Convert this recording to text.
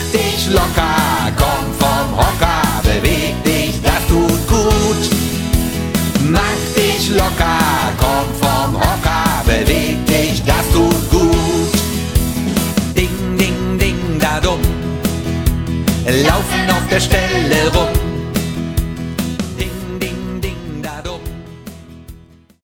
dich locker, komm vom Hocker, beweg dich, das tut gut. Mach dich locker, komm vom Hocker, beweg dich, das tut gut. Ding, ding, ding, da dumm, laufen auf der Stelle rum.